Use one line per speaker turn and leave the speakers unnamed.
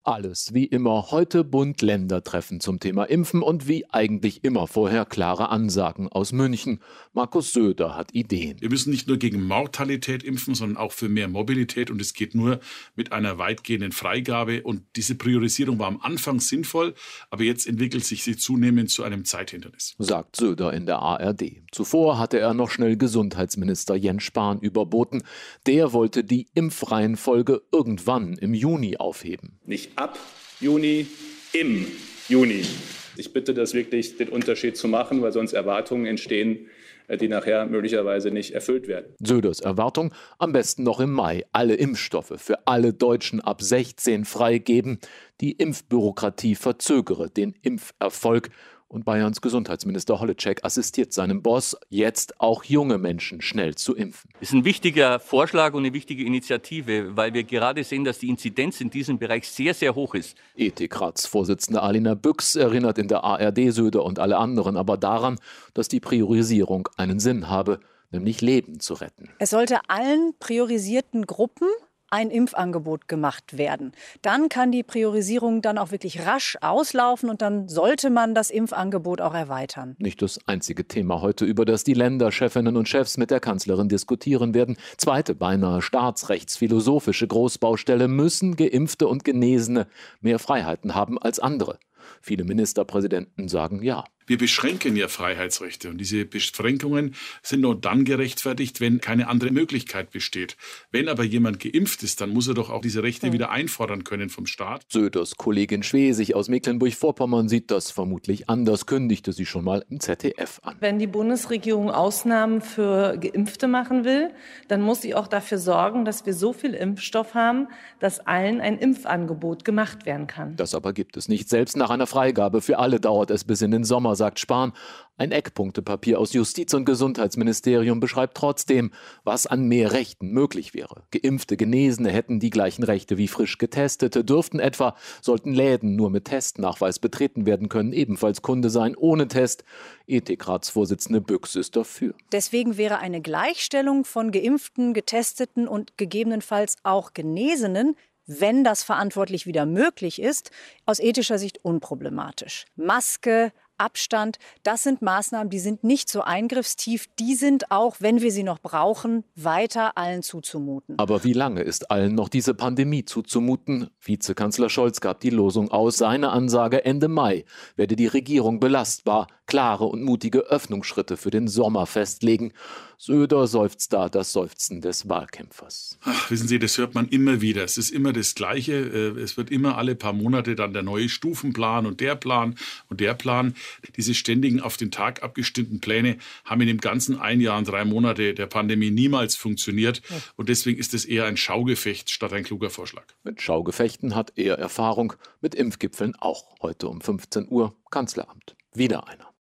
Alles wie immer, heute Bund-Länder-Treffen zum Thema Impfen und wie eigentlich immer vorher klare Ansagen aus München. Markus Söder hat Ideen.
Wir müssen nicht nur gegen Mortalität impfen, sondern auch für mehr Mobilität. Und es geht nur mit einer weitgehenden Freigabe. Und diese Priorisierung war am Anfang sinnvoll, aber jetzt entwickelt sich sie zunehmend zu einem Zeithindernis,
sagt Söder in der ARD. Zuvor hatte er noch schnell Gesundheitsminister Jens Spahn überboten. Der wollte die Impfreihenfolge irgendwann im Juni aufheben.
Nicht ab Juni, im Juni. Ich bitte das wirklich, den Unterschied zu machen, weil sonst Erwartungen entstehen, die nachher möglicherweise nicht erfüllt werden.
Söders Erwartung, am besten noch im Mai alle Impfstoffe für alle Deutschen ab 16 freigeben. Die Impfbürokratie verzögere den Impferfolg. Und Bayerns Gesundheitsminister Holitschek assistiert seinem Boss, jetzt auch junge Menschen schnell zu impfen.
Das ist ein wichtiger Vorschlag und eine wichtige Initiative, weil wir gerade sehen, dass die Inzidenz in diesem Bereich sehr, sehr hoch ist.
Ethikratsvorsitzende Alina Büchs erinnert in der ARD Söder und alle anderen aber daran, dass die Priorisierung einen Sinn habe, nämlich Leben zu retten.
Es sollte allen priorisierten Gruppen ein Impfangebot gemacht werden. Dann kann die Priorisierung dann auch wirklich rasch auslaufen und dann sollte man das Impfangebot auch erweitern.
Nicht das einzige Thema heute, über das die Länderchefinnen und Chefs mit der Kanzlerin diskutieren werden. Zweite, beinahe staatsrechtsphilosophische Großbaustelle: müssen Geimpfte und Genesene mehr Freiheiten haben als andere. Viele Ministerpräsidenten sagen ja.
Wir beschränken ja Freiheitsrechte und diese Beschränkungen sind nur dann gerechtfertigt, wenn keine andere Möglichkeit besteht. Wenn aber jemand geimpft ist, dann muss er doch auch diese Rechte wieder einfordern können vom Staat.
Söders Kollegin Schwesig aus Mecklenburg-Vorpommern sieht das vermutlich anders, kündigte sie schon mal im ZDF an.
Wenn die Bundesregierung Ausnahmen für Geimpfte machen will, dann muss sie auch dafür sorgen, dass wir so viel Impfstoff haben, dass allen ein Impfangebot gemacht werden kann.
Das aber gibt es nicht. Selbst nach einer Freigabe für alle dauert es bis in den Sommer, sagt Spahn. Ein Eckpunktepapier aus Justiz- und Gesundheitsministerium beschreibt trotzdem, was an mehr Rechten möglich wäre. Geimpfte, Genesene hätten die gleichen Rechte wie frisch Getestete, dürften etwa, sollten Läden nur mit Testnachweis betreten werden können, ebenfalls Kunde sein ohne Test. Ethikratsvorsitzende Büchs ist dafür.
Deswegen wäre eine Gleichstellung von Geimpften, Getesteten und gegebenenfalls auch Genesenen, wenn das verantwortlich wieder möglich ist, aus ethischer Sicht unproblematisch. Maske, Abstand, das sind Maßnahmen, die sind nicht so eingriffstief. Die sind auch, wenn wir sie noch brauchen, weiter allen zuzumuten.
Aber wie lange ist allen noch diese Pandemie zuzumuten? Vizekanzler Scholz gab die Losung aus. Seine Ansage: Ende Mai werde die Regierung belastbar klare und mutige Öffnungsschritte für den Sommer festlegen. Söder seufzt da das Seufzen des Wahlkämpfers.
Ach, wissen Sie, das hört man immer wieder. Es ist immer das Gleiche. Es wird immer alle paar Monate dann der neue Stufenplan und der Plan und der Plan. Diese ständigen auf den Tag abgestimmten Pläne haben in dem ganzen 1 Jahr und 3 Monate der Pandemie niemals funktioniert. Und deswegen ist es eher ein Schaugefecht statt ein kluger Vorschlag.
Mit Schaugefechten hat er Erfahrung, mit Impfgipfeln auch. Heute um 15 Uhr Kanzleramt. Wieder einer.